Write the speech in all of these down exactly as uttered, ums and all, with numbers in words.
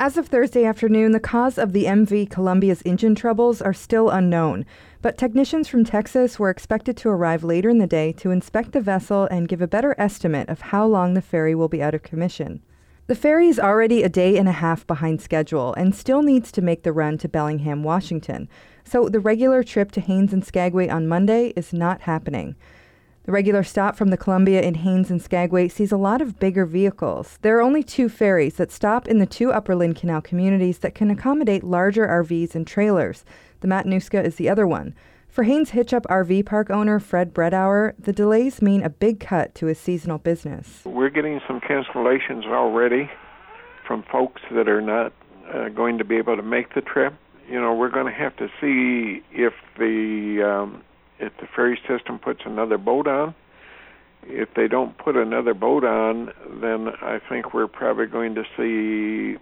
As of Thursday afternoon, the cause of the M V Columbia's engine troubles are still unknown, but technicians from Texas were expected to arrive later in the day to inspect the vessel and give a better estimate of how long the ferry will be out of commission. The ferry is already a day and a half behind schedule and still needs to make the run to Bellingham, Washington, so the regular trip to Haines and Skagway on Monday is not happening. The regular stop from the Columbia in Haines and Skagway sees a lot of bigger vehicles. There are only two ferries that stop in the two Upper Lynn Canal communities that can accommodate larger R Vs and trailers. The Matanuska is the other one. For Haines Hitchup R V park owner Fred Bredauer, the delays mean a big cut to his seasonal business. We're getting some cancellations already from folks that are not uh, going to be able to make the trip. You know, we're going to have to see if the um, if the ferry system puts another boat on. If they don't put another boat on, then I think we're probably going to see,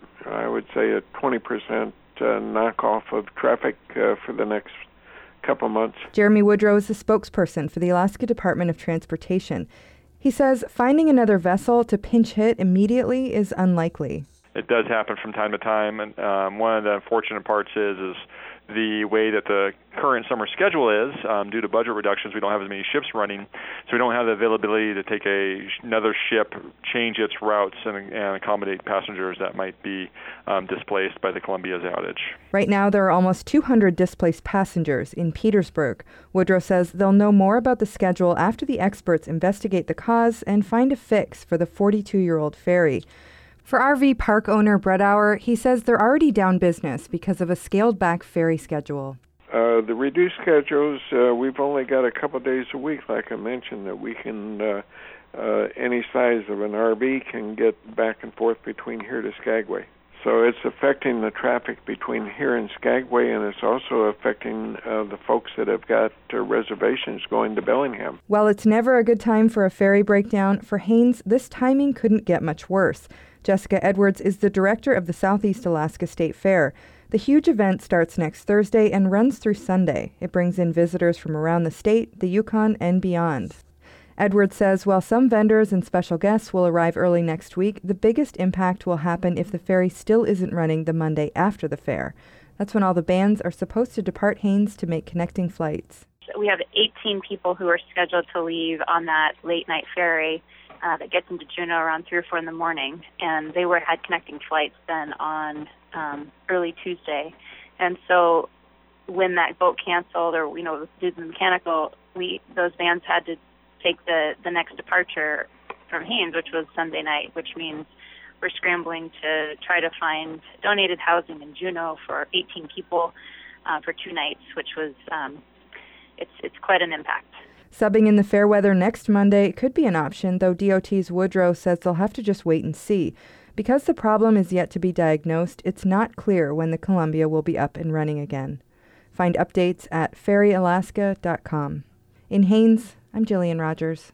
I would say, a twenty percent uh, knockoff of traffic uh, for the next couple months. Jeremy Woodrow is the spokesperson for the Alaska Department of Transportation. He says finding another vessel to pinch hit immediately is unlikely. It does happen from time to time, and um, one of the unfortunate parts is is the way that the current summer schedule is. Um, due to budget reductions, we don't have as many ships running, so we don't have the availability to take a, another ship, change its routes, and, and accommodate passengers that might be um, displaced by the Columbia's outage. Right now, there are almost two hundred displaced passengers in Petersburg. Woodrow says they'll know more about the schedule after the experts investigate the cause and find a fix for the forty-two-year-old ferry. For R V park owner Bredauer, he says they're already down business because of a scaled-back ferry schedule. Uh, the reduced schedules, uh, we've only got a couple days a week, like I mentioned, that we can, uh, uh, any size of an R V can get back and forth between here to Skagway. So it's affecting the traffic between here and Skagway, and it's also affecting uh, the folks that have got uh, reservations going to Bellingham. While it's never a good time for a ferry breakdown, for Haines, this timing couldn't get much worse. Jessica Edwards is the director of the Southeast Alaska State Fair. The huge event starts next Thursday and runs through Sunday. It brings in visitors from around the state, the Yukon, and beyond. Edwards says while some vendors and special guests will arrive early next week, the biggest impact will happen if the ferry still isn't running the Monday after the fair. That's when all the bands are supposed to depart Haines to make connecting flights. We have eighteen people who are scheduled to leave on that late-night ferry uh, that gets into Juneau around three or four in the morning, and they were had connecting flights then on um, early Tuesday. And so when that boat canceled, or you know, due to the mechanical, we those bands had to take the, the next departure from Haines, which was Sunday night, which means we're scrambling to try to find donated housing in Juneau for eighteen people uh, for two nights, which was um, it's it's quite an impact. Subbing in the fair weather next Monday could be an option, though D O T's Woodrow says they'll have to just wait and see. Because the problem is yet to be diagnosed, it's not clear when the Columbia will be up and running again. Find updates at ferry alaska dot com. In Haines, I'm Jillian Rogers.